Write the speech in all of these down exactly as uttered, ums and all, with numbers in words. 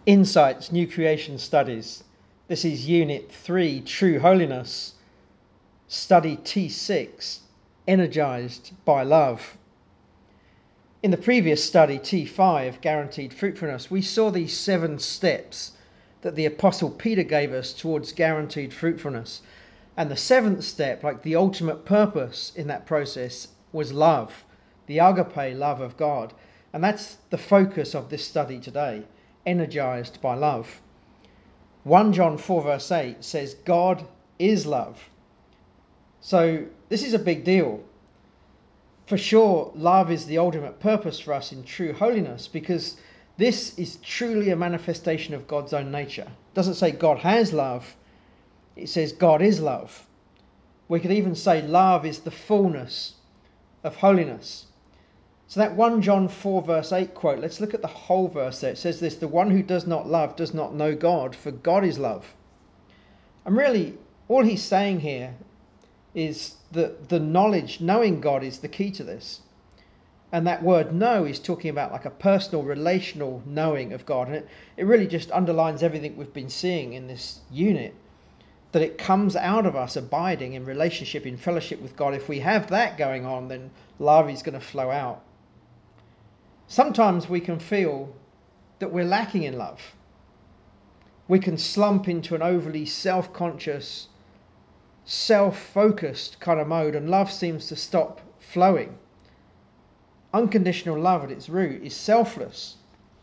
Insights, New Creation Studies. This is Unit three, True Holiness, Study T six, Energized by Love. In the previous study, T five, Guaranteed Fruitfulness, we saw these seven steps that the Apostle Peter gave us towards guaranteed fruitfulness. And the seventh step, like the ultimate purpose in that process, was love, the agape love of God. And that's the focus of this study today, energized by love. First John four verse eight says, God is love. So this is a big deal. For sure, love is the ultimate purpose for us in true holiness, because this is truly a manifestation of God's own nature. It doesn't say God has love, it says God is love. We could even say love is the fullness of holiness. So that First John four verse eight quote, let's look at the whole verse there. It says this, the one who does not love does not know God, for God is love. And really, all he's saying here is that the knowledge, knowing God, is the key to this. And that word know is talking about like a personal, relational knowing of God. And it, it really just underlines everything we've been seeing in this unit, that it comes out of us abiding in relationship, in fellowship with God. If we have that going on, then love is going to flow out. Sometimes we can feel that we're lacking in love. We can slump into an overly self-conscious, self-focused kind of mode, and love seems to stop flowing. Unconditional love at its root is selfless.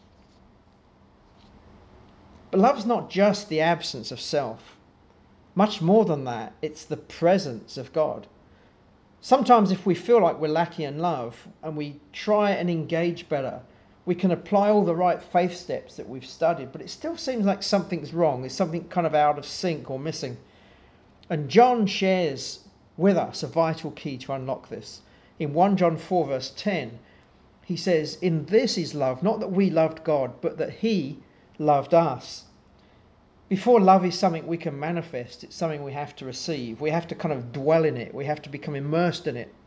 But love's not just the absence of self. Much more than that, it's the presence of God. Sometimes if we feel like we're lacking in love and we try and engage better, we can apply all the right faith steps that we've studied, but it still seems like something's wrong. There's something kind of out of sync or missing. And John shares with us a vital key to unlock this. In First John four verse ten, he says, in this is love, not that we loved God, but that he loved us. Before love is something we can manifest, it's something we have to receive. We have to kind of dwell in it. We have to become immersed in it.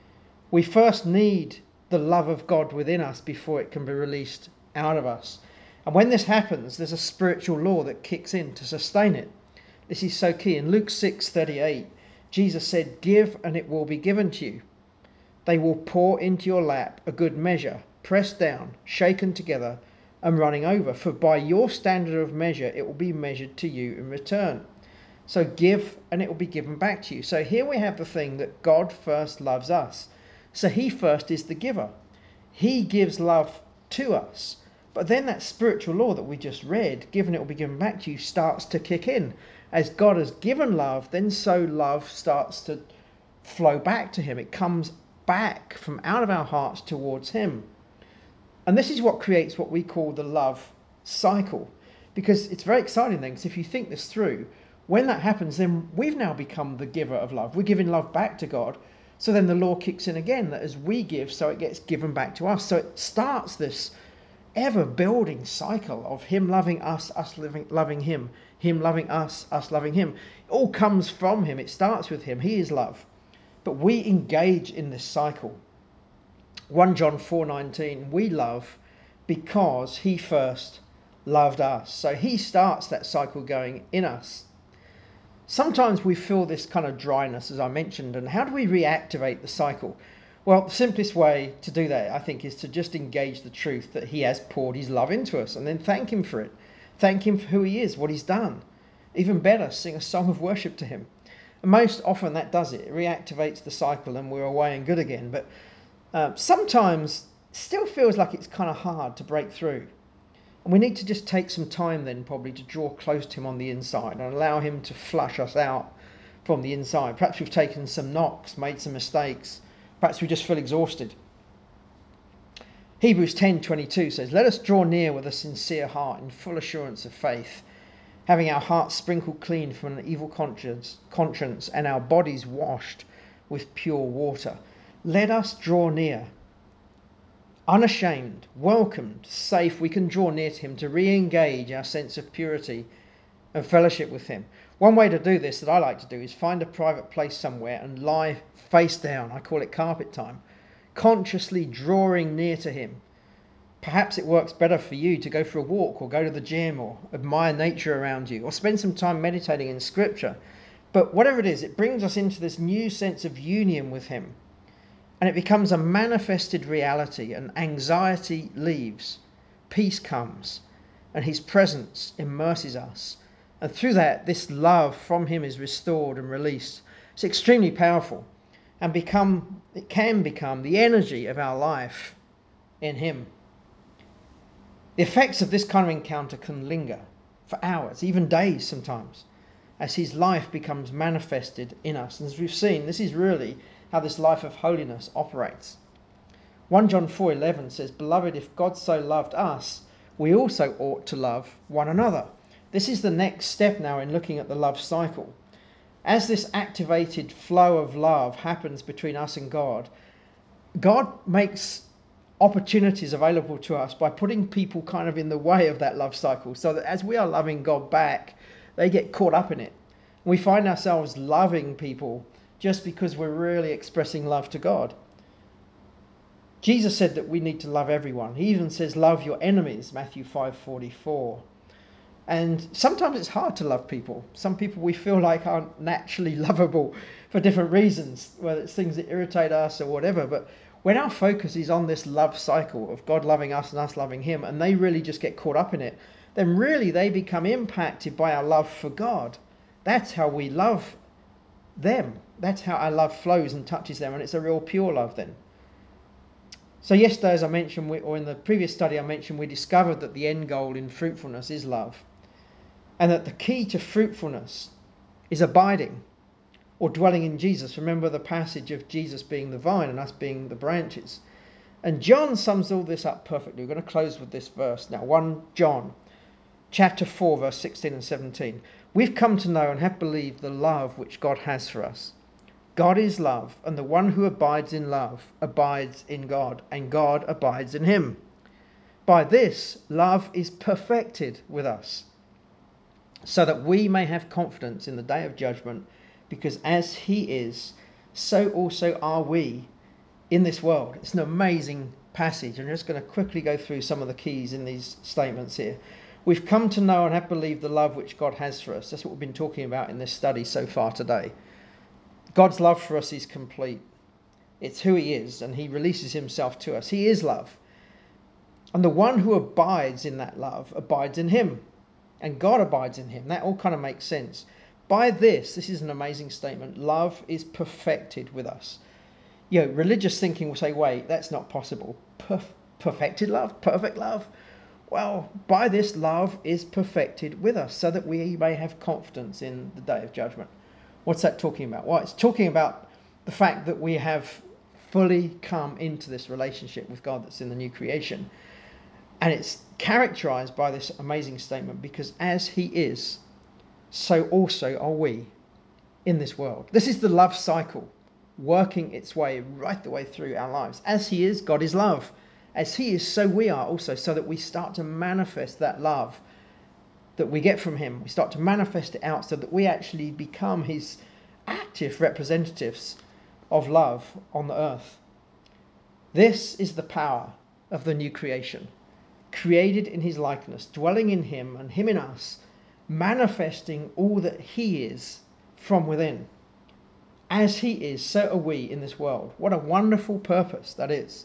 We first need the love of God within us before it can be released out of us. And when this happens, there's a spiritual law that kicks in to sustain it. This is so key. In Luke six thirty-eight, Jesus said, give and it will be given to you. They will pour into your lap a good measure, pressed down, shaken together, and running over. For by your standard of measure, it will be measured to you in return. So give and it will be given back to you. So here we have the thing that God first loves us. So he first is the giver. He gives love to us. But then that spiritual law that we just read, given it will be given back to you, starts to kick in. As God has given love, then so love starts to flow back to him. It comes back from out of our hearts towards him. And this is what creates what we call the love cycle. Because it's very exciting then, because if you think this through, when that happens, then we've now become the giver of love. We're giving love back to God. So then the law kicks in again, that as we give, so it gets given back to us. So it starts this ever-building cycle of him loving us, us living, loving him, him loving us, us loving him. It all comes from him. It starts with him. He is love. But we engage in this cycle. First John four nineteen, we love because he first loved us. So he starts that cycle going in us. Sometimes we feel this kind of dryness, as I mentioned, and how do we reactivate the cycle? Well, the simplest way to do that, I think, is to just engage the truth that he has poured his love into us and then thank him for it. Thank him for who he is, what he's done. Even better, sing a song of worship to him. And most often that does it. It reactivates the cycle and we're away and good again. But uh, sometimes it still feels like it's kind of hard to break through. And we need to just take some time then probably to draw close to him on the inside and allow him to flush us out from the inside. Perhaps we've taken some knocks, made some mistakes. Perhaps we just feel exhausted. Hebrews ten twenty-two says, let us draw near with a sincere heart in full assurance of faith, having our hearts sprinkled clean from an evil conscience, conscience and our bodies washed with pure water. Let us draw near. Unashamed, welcomed, safe, we can draw near to him to re-engage our sense of purity and fellowship with him. One way to do this that I like to do is find a private place somewhere and lie face down. I call it carpet time. Consciously drawing near to him. Perhaps it works better for you to go for a walk or go to the gym or admire nature around you or spend some time meditating in Scripture. But whatever it is, it brings us into this new sense of union with him. And it becomes a manifested reality, and anxiety leaves, peace comes, and his presence immerses us. And through that, this love from him is restored and released. It's extremely powerful, and become it can become the energy of our life in him. The effects of this kind of encounter can linger for hours, even days sometimes, as his life becomes manifested in us. And as we've seen, this is really how this life of holiness operates. First John four eleven says, "Beloved, if God so loved us, we also ought to love one another." This is the next step now in looking at the love cycle. As this activated flow of love happens between us and God, God makes opportunities available to us by putting people kind of in the way of that love cycle, so that as we are loving God back, they get caught up in it. We find ourselves loving people just because we're really expressing love to God. Jesus said that we need to love everyone. He even says, love your enemies, Matthew five forty-four. And sometimes it's hard to love people. Some people we feel like aren't naturally lovable for different reasons, whether it's things that irritate us or whatever. But when our focus is on this love cycle of God loving us and us loving him, and they really just get caught up in it, then really they become impacted by our love for God. That's how we love them. That's how our love flows and touches them, and it's a real pure love then. So yesterday, as I mentioned, we, or in the previous study I mentioned, we discovered that the end goal in fruitfulness is love. And that the key to fruitfulness is abiding or dwelling in Jesus. Remember the passage of Jesus being the vine and us being the branches. And John sums all this up perfectly. We're going to close with this verse now. First John chapter four, verse sixteen and seventeen. We've come to know and have believed the love which God has for us. God is love, and the one who abides in love abides in God, and God abides in him. By this, love is perfected with us, so that we may have confidence in the day of judgment, because as he is, so also are we in this world. It's an amazing passage. I'm just going to quickly go through some of the keys in these statements here. We've come to know and have believed the love which God has for us. That's what we've been talking about in this study so far today. God's love for us is complete. It's who he is, and he releases himself to us. He is love. And the one who abides in that love abides in him, and God abides in him. That all kind of makes sense. By this, this is an amazing statement, love is perfected with us. You know, religious thinking will say, wait, that's not possible. Perf- perfected love? Perfect love? Well, by this, love is perfected with us, so that we may have confidence in the day of judgment. What's that talking about? Well, it's talking about the fact that we have fully come into this relationship with God that's in the new creation. And it's characterized by this amazing statement, because as he is, so also are we in this world. This is the love cycle working its way right the way through our lives. As he is, God is love. As he is, so we are also, so that we start to manifest that love that we get from him. We start to manifest it out so that we actually become his active representatives of love on the earth. This is the power of the new creation, created in his likeness, dwelling in him and him in us, manifesting all that he is from within. As he is, so are we in this world. What a wonderful purpose that is.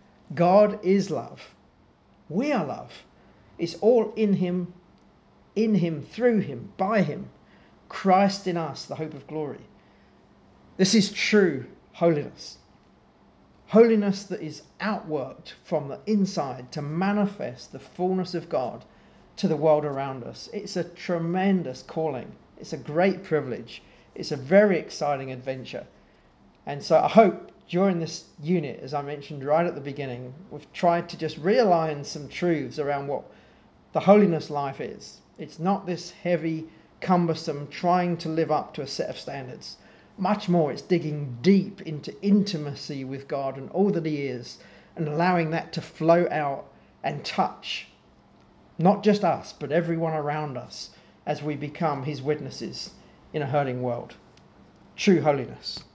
God is love. We are love. It's all in him, in him, through him, by him. Christ in us, the hope of glory. This is true holiness. Holiness that is outworked from the inside to manifest the fullness of God to the world around us. It's a tremendous calling. It's a great privilege. It's a very exciting adventure. And so I hope during this unit, as I mentioned right at the beginning, we've tried to just realign some truths around what the holiness life is. It's not this heavy, cumbersome trying to live up to a set of standards. Much more, it's digging deep into intimacy with God and all that he is, and allowing that to flow out and touch not just us, but everyone around us as we become his witnesses in a hurting world. True holiness.